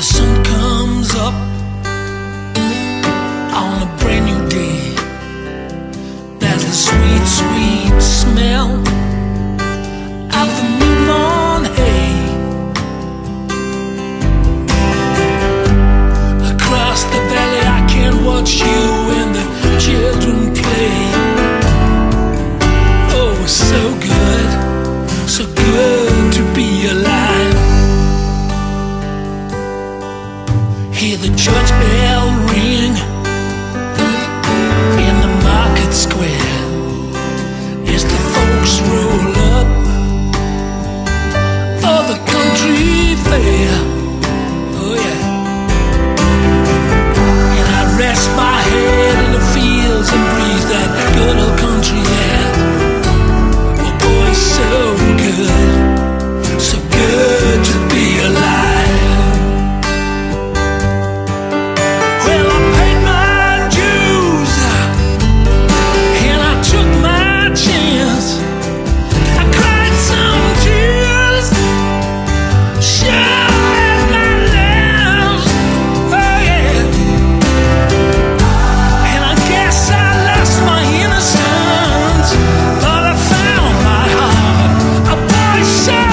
The sun comes up on a brand new day. There's the sweet, sweet smell of the newborn hay. Across the valley I can watch you and the children play. Oh, so good to be alive. Hear the church bell ring in the market square as the folks roll up. Oh, the country fair. Oh yeah. And I rest my head in the fields and breathe that good old country air. Oh boy, so good to be alive. Well, I paid my dues and I took my chance. I cried some tears, shed my lambs. Oh yeah. And I guess I lost my innocence, but I found my heart. A boy so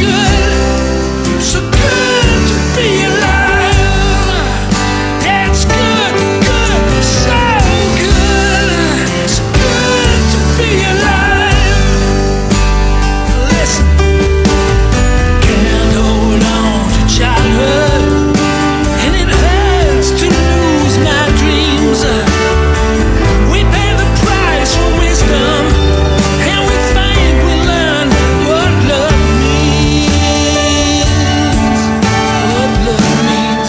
good to be alive. That's good, so good to be alive. Listen, can't hold on to childhood, and it hurts to lose my dreams. We pay the price for wisdom, and we think we learn what love means. What love means.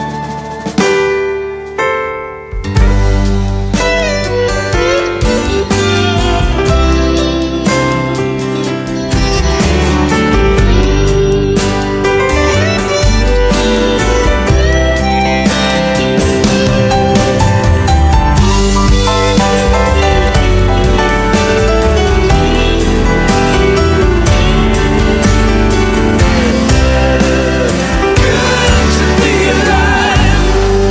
Good to be alive.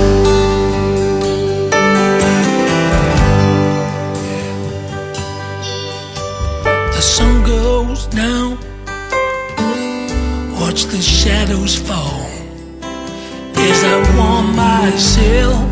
The sun goes down, watch the shadows fall as I warm myself